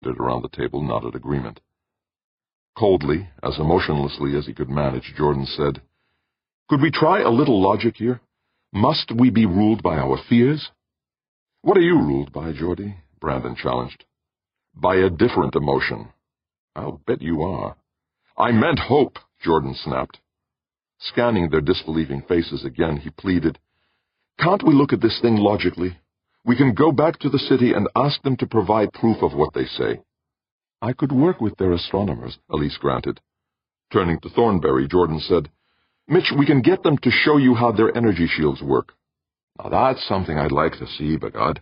around the table nodded agreement. Coldly, as emotionlessly as he could manage, Jordan said, "Could we try a little logic here? Must we be ruled by our fears?" "What are you ruled by, Geordie?" Brandon challenged. "By a different emotion." "I'll bet you are." "I meant hope," Jordan snapped. Scanning their disbelieving faces again, he pleaded, "Can't we look at this thing logically? We can go back to the city and ask them to provide proof of what they say." "I could work with their astronomers," Elise granted. Turning to Thornberry, Jordan said, "Mitch, we can get them to show you how their energy shields work." "Now that's something I'd like to see, b'God."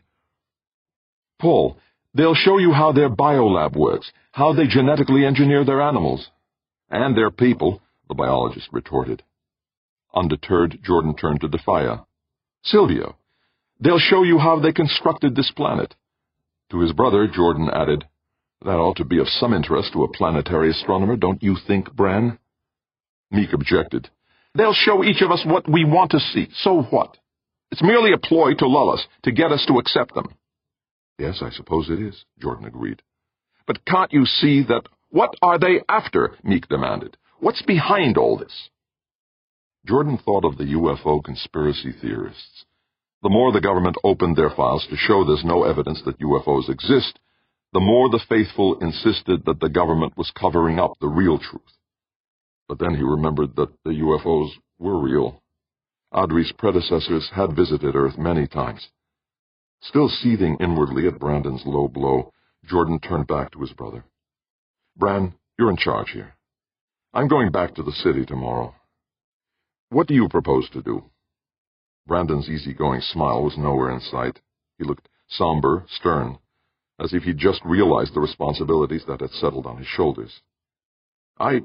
"Paul, they'll show you how their biolab works, how they genetically engineer their animals." "And their people," the biologist retorted. Undeterred, Jordan turned to Defia. "Silvio, they'll show you how they constructed this planet." To his brother, Jordan added, "That ought to be of some interest to a planetary astronomer, don't you think, Bran?" Meek objected. "They'll show each of us what we want to see. So what? It's merely a ploy to lull us, to get us to accept them." "Yes, I suppose it is," Jordan agreed. "But can't you see that—" "What are they after?" Meek demanded. "What's behind all this?" Jordan thought of the UFO conspiracy theorists. The more the government opened their files to show there's no evidence that UFOs exist, the more the faithful insisted that the government was covering up the real truth. But then he remembered that the UFOs were real. Adri's predecessors had visited Earth many times. Still seething inwardly at Brandon's low blow, Jordan turned back to his brother. "Bran, you're in charge here. I'm going back to the city tomorrow. What do you propose to do?" Brandon's easygoing smile was nowhere in sight. He looked somber, stern, as if he'd just realized the responsibilities that had settled on his shoulders. I'd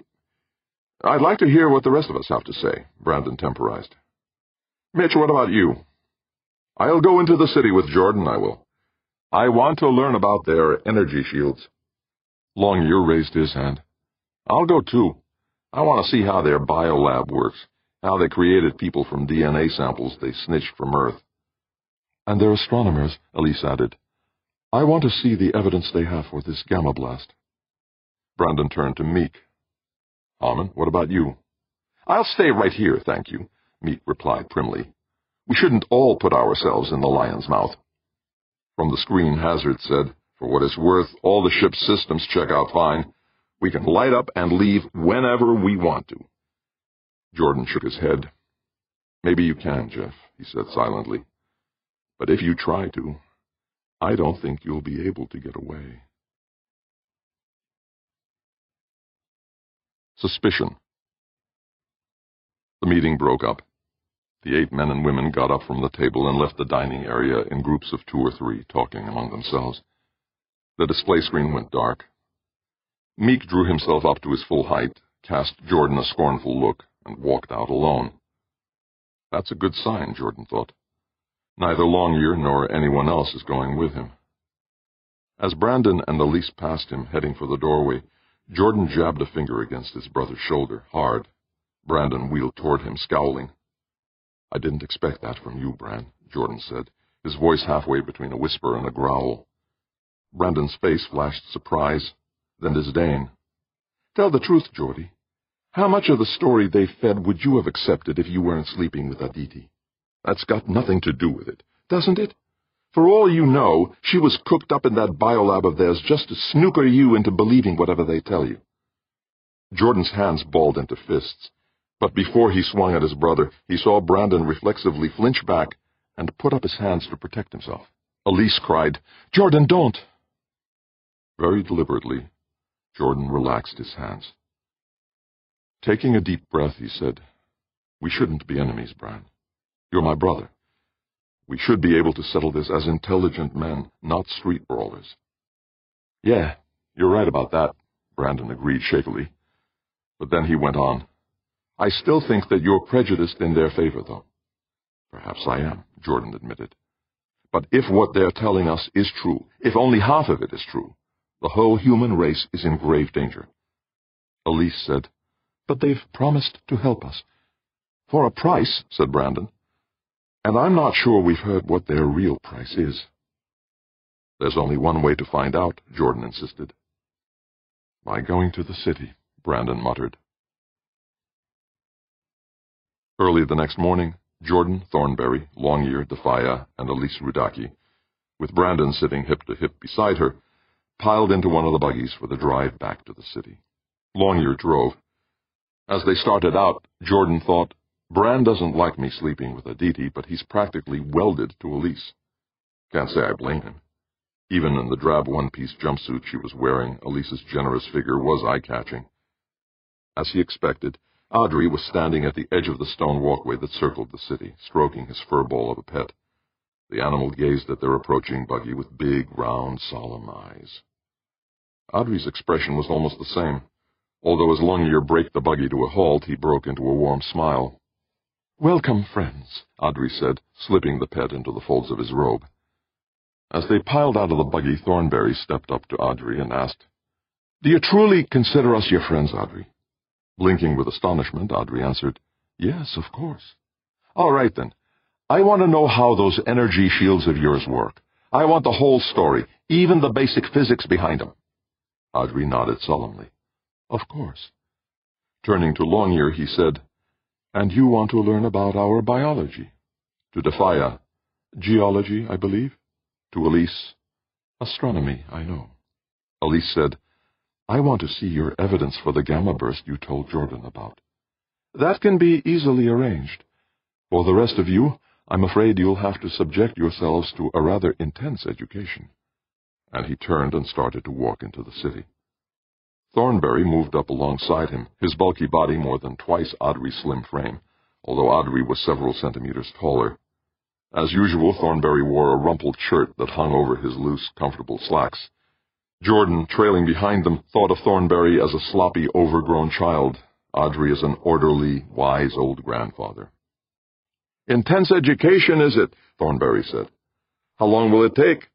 like to hear what the rest of us have to say," Brandon temporized. "Mitch, what about you?" "I'll go into the city with Jordan, I will. I want to learn about their energy shields." Longyear raised his hand. "I'll go too. I want to see how their biolab works, how they created people from DNA samples they snitched from Earth." "And their astronomers," Elise added. "I want to see the evidence they have for this gamma blast." Brandon turned to Meek. "Harmon, what about you?" "I'll stay right here, thank you," Meek replied primly. "We shouldn't all put ourselves in the lion's mouth." From the screen, Hazard said, "For what it's worth, all the ship's systems check out fine. We can light up and leave whenever we want to." Jordan shook his head. "Maybe you can, Jeff," he said silently. "But if you try to, I don't think you'll be able to get away." Suspicion. The meeting broke up. The 8 men and women got up from the table and left the dining area in groups of 2 or 3, talking among themselves. The display screen went dark. Meek drew himself up to his full height, cast Jordan a scornful look, and walked out alone. That's a good sign, Jordan thought. Neither Longyear nor anyone else is going with him. As Brandon and Elise passed him, heading for the doorway, Jordan jabbed a finger against his brother's shoulder, hard. Brandon wheeled toward him, scowling. "I didn't expect that from you, Bran," Jordan said, his voice halfway between a whisper and a growl. Brandon's face flashed surprise, then disdain. "Tell the truth, Geordie. How much of the story they fed would you have accepted if you weren't sleeping with Aditi? That's got nothing to do with it, doesn't it? For all you know, she was cooked up in that biolab of theirs just to snooker you into believing whatever they tell you." Jordan's hands balled into fists, but before he swung at his brother, he saw Brandon reflexively flinch back and put up his hands to protect himself. Elise cried, "Jordan, don't!" Very deliberately, Jordan relaxed his hands. Taking a deep breath, he said, "We shouldn't be enemies, Bran. You're my brother. We should be able to settle this as intelligent men, not street brawlers." "Yeah, you're right about that," Brandon agreed shakily. But then he went on, "I still think that you're prejudiced in their favor, though." "Perhaps I am," Jordan admitted. "But if what they're telling us is true, if only half of it is true, the whole human race is in grave danger." Elise said, "But they've promised to help us." "For a price," said Brandon. "And I'm not sure we've heard what their real price is." There's only one way to find out, Jordan insisted. By going to the city, Brandon muttered. Early the next morning, Jordan, Thornberry, Longyear, Defia, and Elise Rudaki, with Brandon sitting hip to hip beside her, piled into one of the buggies for the drive back to the city. Longyear drove. As they started out, Jordan thought, Brand doesn't like me sleeping with Aditi, but he's practically welded to Elise. Can't say I blame him. Even in the drab one-piece jumpsuit she was wearing, Elise's generous figure was eye-catching. As he expected, Audrey was standing at the edge of the stone walkway that circled the city, stroking his fur ball of a pet. The animal gazed at their approaching buggy with big, round, solemn eyes. Audrey's expression was almost the same, although as Longyear braked the buggy to a halt, he broke into a warm smile. "Welcome, friends," Audrey said, slipping the pet into the folds of his robe. As they piled out of the buggy, Thornberry stepped up to Audrey and asked, "Do you truly consider us your friends, Audrey?" Blinking with astonishment, Audrey answered, "Yes, of course." "All right, then. I want to know how those energy shields of yours work. I want the whole story, even the basic physics behind them." Audrey nodded solemnly. "Of course." Turning to Longyear, he said, "And you want to learn about our biology?" To Defia, "Geology, I believe." To Elise, "Astronomy, I know." Elise said, "I want to see your evidence for the gamma burst you told Jordan about." "That can be easily arranged. For the rest of you, I'm afraid you'll have to subject yourselves to a rather intense education." And he turned and started to walk into the city. Thornberry moved up alongside him, his bulky body more than twice Audrey's slim frame, although Audrey was several centimeters taller. As usual, Thornberry wore a rumpled shirt that hung over his loose, comfortable slacks. Jordan, trailing behind them, thought of Thornberry as a sloppy, overgrown child, Audrey as an orderly, wise old grandfather. "Intense education, is it?" Thornberry said. "How long will it take?"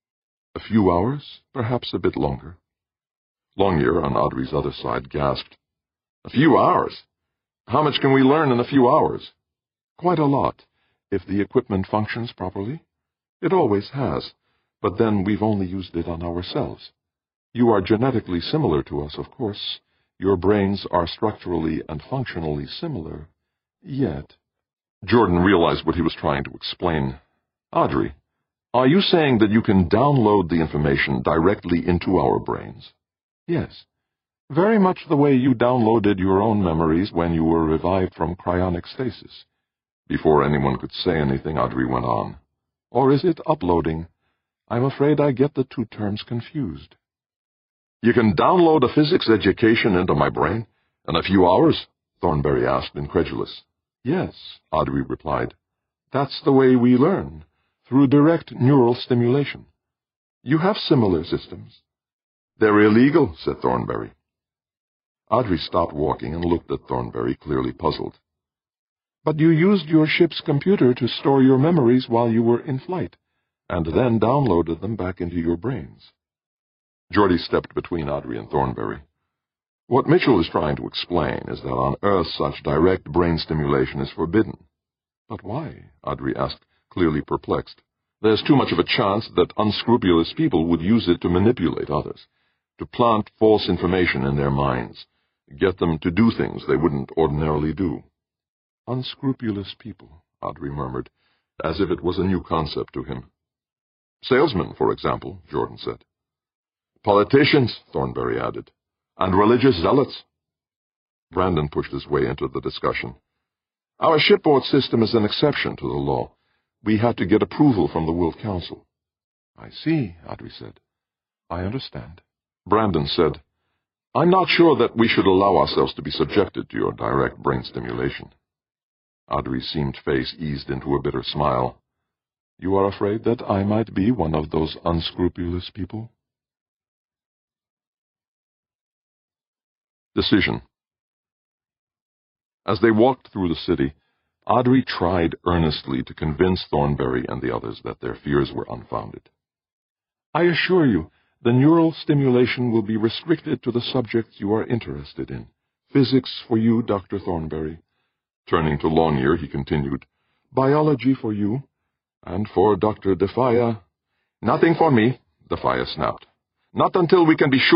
"A few hours, perhaps a bit longer." Longyear, on Audrey's other side, gasped. "A few hours? How much can we learn in a few hours?" "Quite a lot, if the equipment functions properly. It always has, but then we've only used it on ourselves. You are genetically similar to us, of course. Your brains are structurally and functionally similar, yet—" Jordan realized what he was trying to explain. "Audrey, are you saying that you can download the information directly into our brains?" "Yes, very much the way you downloaded your own memories when you were revived from cryonic stasis." Before anyone could say anything, Audrey went on. "Or is it uploading? I'm afraid I get the two terms confused." "You can download a physics education into my brain in a few hours?" Thornberry asked, incredulous. "Yes," Audrey replied. "That's the way we learn, through direct neural stimulation. You have similar systems." "They're illegal," said Thornberry. Audrey stopped walking and looked at Thornberry, clearly puzzled. "But you used your ship's computer to store your memories while you were in flight, and then downloaded them back into your brains." Geordie stepped between Audrey and Thornberry. "What Mitchell is trying to explain is that on Earth such direct brain stimulation is forbidden." "But why?" Audrey asked, clearly perplexed. "There's too much of a chance that unscrupulous people would use it to manipulate others, to plant false information in their minds, get them to do things they wouldn't ordinarily do." "Unscrupulous people," Audrey murmured, as if it was a new concept to him. "Salesmen, for example," Jordan said. "Politicians," Thornberry added, "and religious zealots." Brandon pushed his way into the discussion. "Our shipboard system is an exception to the law. We had to get approval from the World Council." "I see," Audrey said. "I understand." Brandon said, "I'm not sure that we should allow ourselves to be subjected to your direct brain stimulation." Audrey's seamed face eased into a bitter smile. "You are afraid that I might be one of those unscrupulous people?" Decision. As they walked through the city, Audrey tried earnestly to convince Thornberry and the others that their fears were unfounded. "I assure you, the neural stimulation will be restricted to the subjects you are interested in. Physics for you, Dr. Thornberry." Turning to Longyear, he continued, "Biology for you, and for Dr. Defia—" "Nothing for me," the fire snapped. "Not until we can be sure